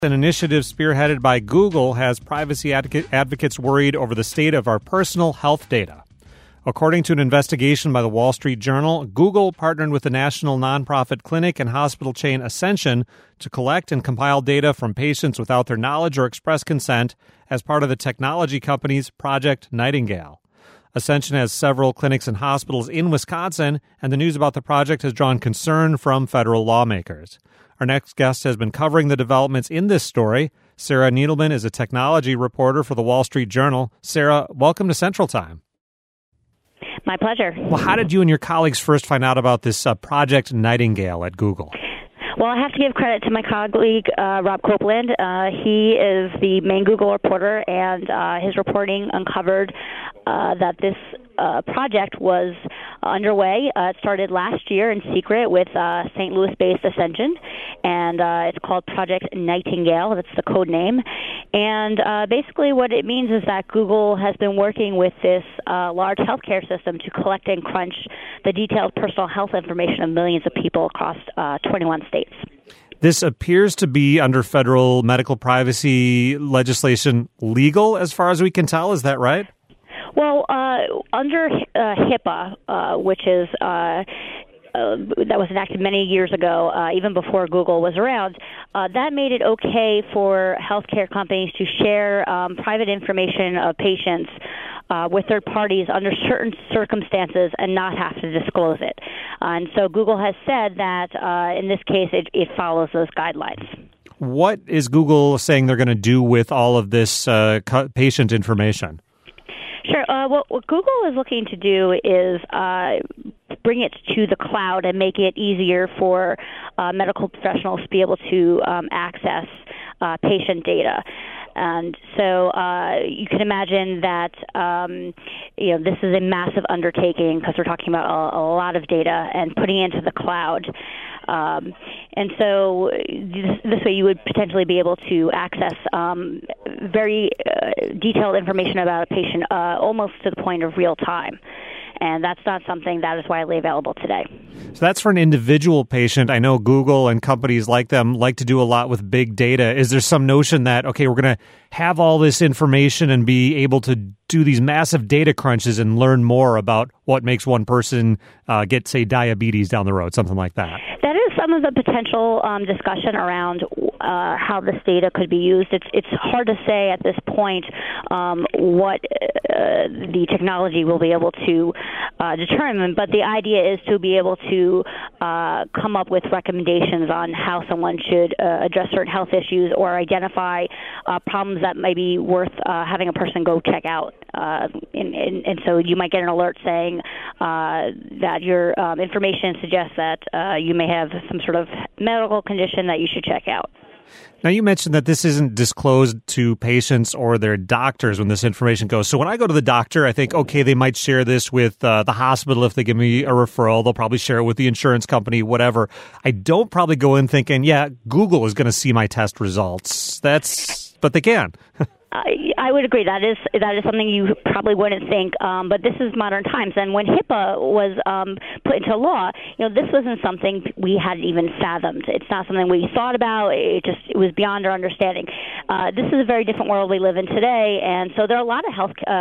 An initiative spearheaded by Google has privacy advocates worried over the state of our personal health data. According to an investigation by the Wall Street Journal, Google partnered with the national nonprofit clinic and hospital chain Ascension to collect and compile data from patients without their knowledge or express consent as part of the technology company's Project Nightingale. Ascension has several clinics and hospitals in Wisconsin, and the news about the project has drawn concern from federal lawmakers. Our next guest has been covering the developments in this story. Sarah Needleman is a technology reporter for the Wall Street Journal. Sarah, welcome to Central Time. My pleasure. Well, how did you and your colleagues first find out about this Project Nightingale at Google? Well, I have to give credit to my colleague, Rob Copeland. He is the main Google reporter, and his reporting uncovered that this project was underway. It started last year in secret with St. Louis-based Ascension, and it's called Project Nightingale. That's the code name. And basically what it means is that Google has been working with this large healthcare system to collect and crunch the detailed personal health information of millions of people across 21 states. This appears to be under federal medical privacy legislation legal, as far as we can tell. Is that right? Well, under HIPAA, which is that was enacted many years ago, even before Google was around, that made it okay for healthcare companies to share private information of patients with third parties under certain circumstances and not have to disclose it. And so Google has said that in this case it follows those guidelines. What is Google saying they're going to do with all of this patient information? Sure. What Google is looking to do is bring it to the cloud and make it easier for medical professionals to be able to access patient data. And so you can imagine that this is a massive undertaking because we're talking about a lot of data and putting it into the cloud. And so this way you would potentially be able to access very detailed information about a patient almost to the point of real time. And that's not something that is widely available today. So that's for an individual patient. I know Google and companies like them like to do a lot with big data. Is there some notion that, okay, we're going to have all this information and be able to do these massive data crunches and learn more about what makes one person get, say, diabetes down the road, something like that? That is some of the potential discussion around how this data could be used. It's hard to say at this point what the technology will be able to determine, but the idea is to be able to come up with recommendations on how someone should address certain health issues or identify problems that may be worth having a person go check out. And so you might get an alert saying that your information suggests that you may have some sort of medical condition that you should check out. Now, you mentioned that this isn't disclosed to patients or their doctors when this information goes. So when I go to the doctor, I think, okay, they might share this with the hospital if they give me a referral. They'll probably share it with the insurance company, whatever. I don't probably go in thinking, yeah, Google is going to see my test results. But they can. I would agree. That is something you probably wouldn't think, but this is modern times. And when HIPAA was put into law, this wasn't something we hadn't even fathomed. It's not something we thought about. It was beyond our understanding. This is a very different world we live in today, and so there are a lot of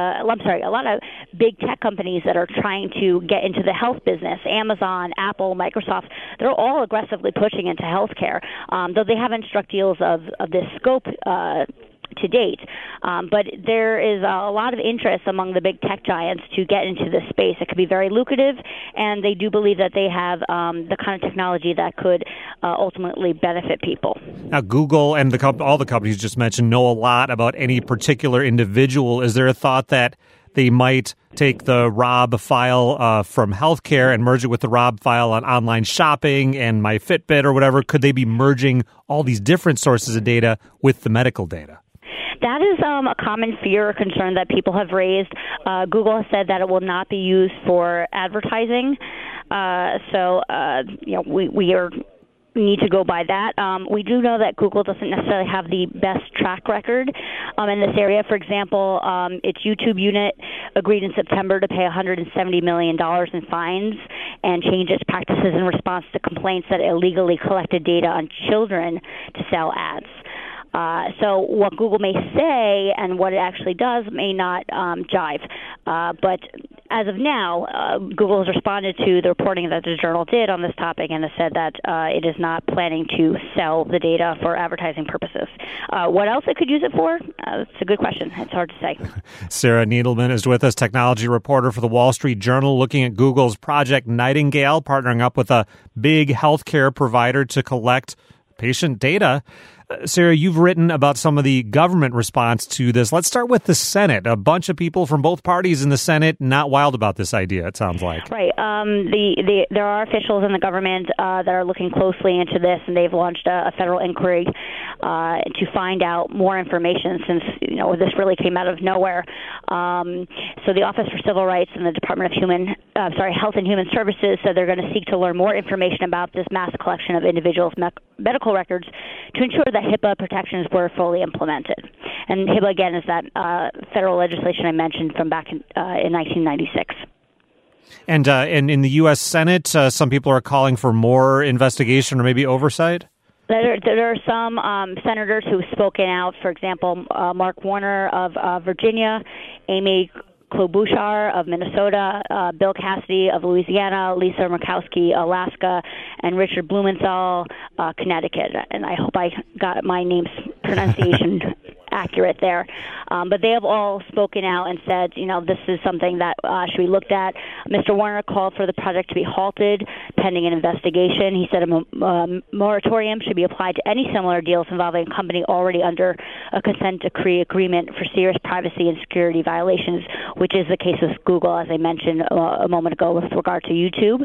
a lot of big tech companies that are trying to get into the health business. Amazon, Apple, Microsoft, they're all aggressively pushing into healthcare, though they haven't struck deals of this scope to date. But there is a lot of interest among the big tech giants to get into this space. It could be very lucrative, and they do believe that they have the kind of technology that could ultimately benefit people. Now, Google and all the companies you just mentioned know a lot about any particular individual. Is there a thought that they might take the Rob file from healthcare and merge it with the Rob file on online shopping and my Fitbit or whatever? Could they be merging all these different sources of data with the medical data? That is a common fear or concern that people have raised. Google has said that it will not be used for advertising. We need to go by that. We do know that Google doesn't necessarily have the best track record in this area. For example, its YouTube unit agreed in September to pay $170 million in fines and change its practices in response to complaints that it illegally collected data on children to sell ads. So what Google may say and what it actually does may not jive. But as of now, Google has responded to the reporting that the Journal did on this topic and has said that it is not planning to sell the data for advertising purposes. What else it could use it for? It's a good question. It's hard to say. Sarah Needleman is with us, technology reporter for the Wall Street Journal, looking at Google's Project Nightingale, partnering up with a big healthcare provider to collect patient data. Sarah, you've written about some of the government response to this. Let's start with the Senate. A bunch of people from both parties in the Senate not wild about this idea, it sounds like. Right. There are officials in the government that are looking closely into this, and they've launched a federal inquiry to find out more information since, this really came out of nowhere. So the Office for Civil Rights and the Department of Health and Human Services said they're going to seek to learn more information about this mass collection of individuals' medical records to ensure that HIPAA protections were fully implemented. And HIPAA, again, is that federal legislation I mentioned from back in 1996. And in the U.S. Senate, some people are calling for more investigation or maybe oversight? There are some senators who've spoken out. For example, Mark Warner of Virginia, Amy Klobuchar of Minnesota, Bill Cassidy of Louisiana, Lisa Murkowski, Alaska, and Richard Blumenthal, Connecticut. And I hope I got my name's pronunciation accurate there. But they have all spoken out and said, this is something that should be looked at. Mr. Warner called for the project to be halted pending an investigation. He said a moratorium should be applied to any similar deals involving a company already under a consent decree agreement for serious privacy and security violations, which is the case with Google, as I mentioned a moment ago with regard to YouTube.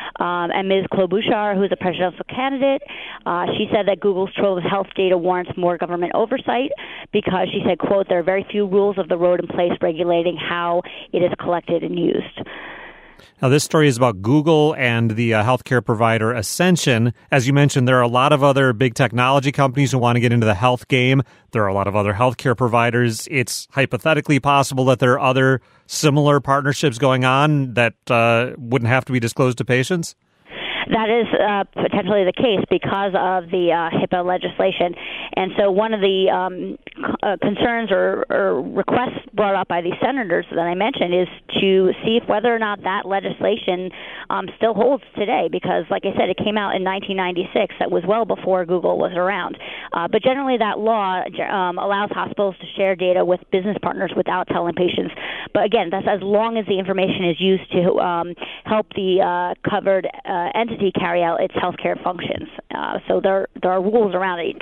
And Ms. Klobuchar, who is a presidential candidate, she said that Google's trove of health data warrants more government oversight because she said, quote, there are very few rules of the road in place regulating how it is collected and used. Now, this story is about Google and the healthcare provider Ascension. As you mentioned, there are a lot of other big technology companies who want to get into the health game. There are a lot of other healthcare providers. It's hypothetically possible that there are other similar partnerships going on that wouldn't have to be disclosed to patients? That is potentially the case because of the HIPAA legislation. And so one of the concerns or requests brought up by the senators that I mentioned is to see if whether or not that legislation still holds today because, like I said, it came out in 1996. That was well before Google was around. But generally that law allows hospitals to share data with business partners without telling patients. But again, that's as long as the information is used to help the covered entity carry out its healthcare functions. So there are rules around it.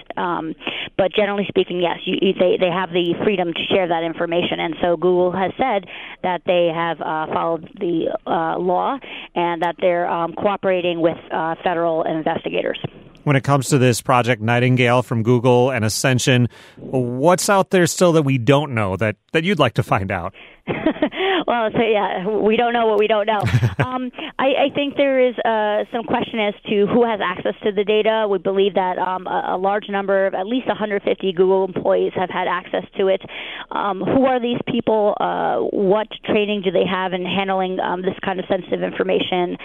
But generally speaking, yes, they have the freedom to share that information. And so Google has said that they have followed the law and that they're cooperating with federal investigators. When it comes to this Project Nightingale from Google and Ascension, what's out there still that we don't know that you'd like to find out? Well, so yeah, we don't know what we don't know. I think there is some question as to who has access to the data. We believe that a large number of at least 150 Google employees have had access to it. Who are these people? What training do they have in handling this kind of sensitive information?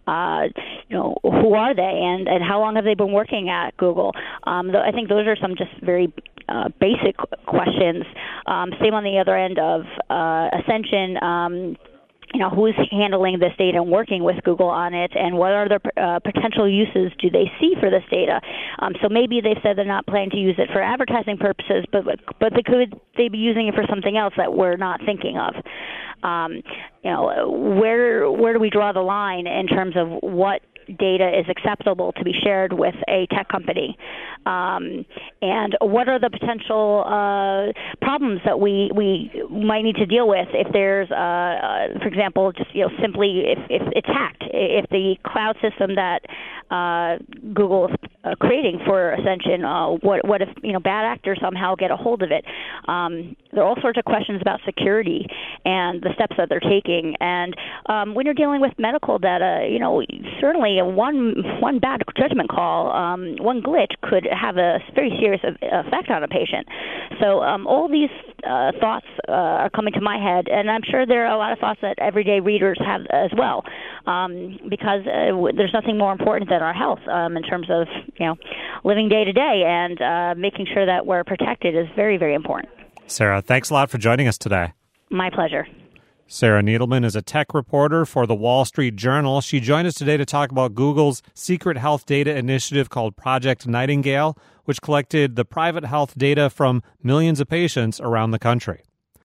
Who are they, and how long have they been working at Google? I think those are some just very basic questions. Same on the other end of Ascension. Who's handling this data and working with Google on it, and what are the potential uses do they see for this data? So maybe they've said they're not planning to use it for advertising purposes, but they be using it for something else that we're not thinking of? Where do we draw the line in terms of what data is acceptable to be shared with a tech company, and what are the potential problems that we might need to deal with if there's, for example, just simply if it's hacked, if the cloud system that Google is creating for Ascension, what if bad actors somehow get a hold of it? There are all sorts of questions about security and the steps that they're taking. And when you're dealing with medical data, certainly one bad judgment call, one glitch could have a very serious effect on a patient. So all these thoughts are coming to my head, and I'm sure there are a lot of thoughts that everyday readers have as well, because there's nothing more important than our health in terms of living day to day, and making sure that we're protected is very, very important. Sarah, thanks a lot for joining us today. My pleasure. Sarah Needleman is a tech reporter for the Wall Street Journal. She joined us today to talk about Google's secret health data initiative called Project Nightingale, which collected the private health data from millions of patients around the country.